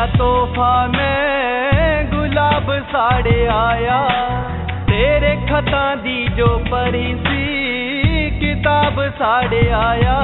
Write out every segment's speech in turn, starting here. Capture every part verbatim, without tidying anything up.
पहला तोहफा मैं गुलाब साड़े आया, तेरे खतां दी जो पढ़ी सी किताब साड़े आया।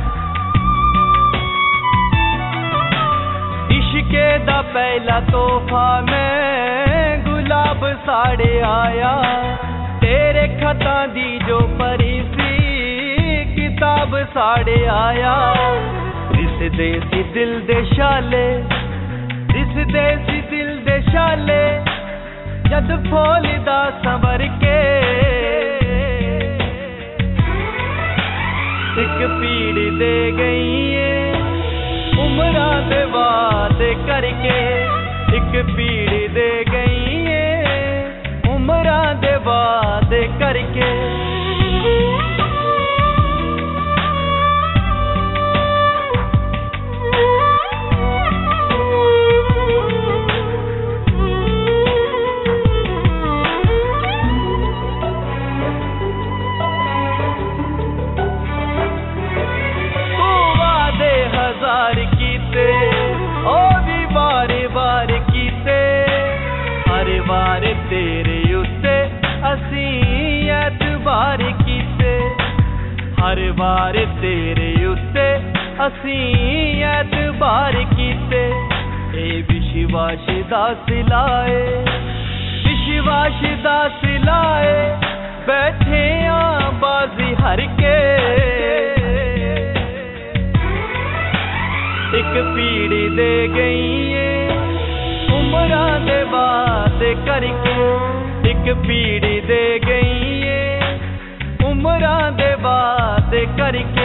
इश्के दा पहला तोहफा मैं गुलाब साड़े आया, तेरे खतां दी जो पढ़ी सी किताब साड़े आया। दिसदे सी दिल दे शाले, दिसदे सी दिल दे शाले, जद फूलदा संवर के। एक पीड़ दे गई है उमरां दे वादे करके, एक पीड़ दे गई है उमरां दे वादे करके। हजार कीते ओ भी बारे बार कीते, हर बार तेरे उत्ते असी एतबार कीते, हर बार तेरे उत्ते असी एतबार कीते। ए विश्वास दा सिलाए, विश्वास दा सिलाए, बैठे आ बाजी हर के। एक पीड़ दे गई है उमरां दे वादे करके, एक पीड़ दे गई है उमरां दे वादे करके।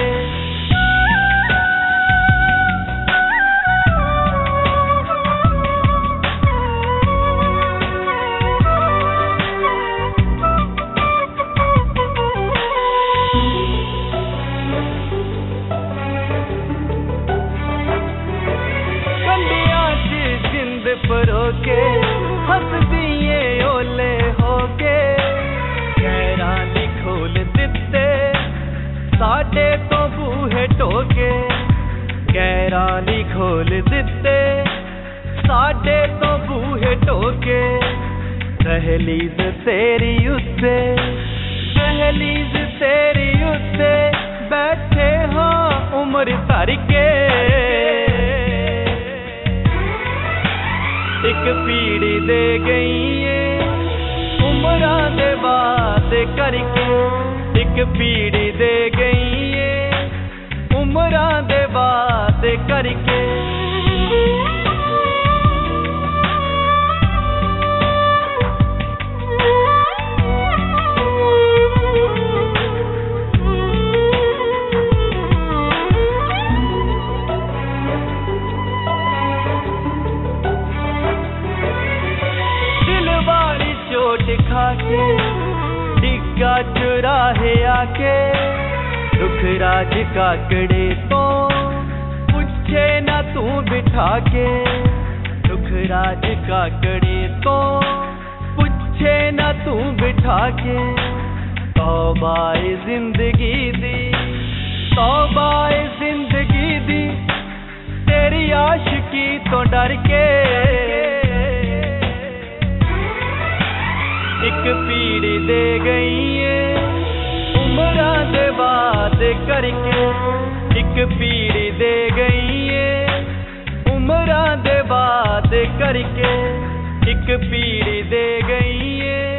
परोके हंसदिए ओले होके, गैरां दी खोल दिते साडे तो बूहे टोके, गैरां दी खोल दिते साडे तो बूहे टोके। दहलीज तेरी उत्ते, दहलीज तेरी उत्ते, बैठे हाँ उम्र धर के। एक पीड़ दे गई है उमरां दे वादे करके, एक पीड़ दे गई है उमरां दे वादे करके। खाके डिग्गा चुराहे आके, दुख राज काकड़े तो पूछे ना तू बिठा के, दुख राज काकड़े तो पूछे ना तू बिठा के। तौबाए जिंदगी दी, तौबाए जिंदगी दी, तेरी आशिकी तो डर के। एक पीड़ दे गई है उमरां दे वादे करके, एक पीड़ दे गई है उमरां दे वादे करके, एक पीड़ दे गई है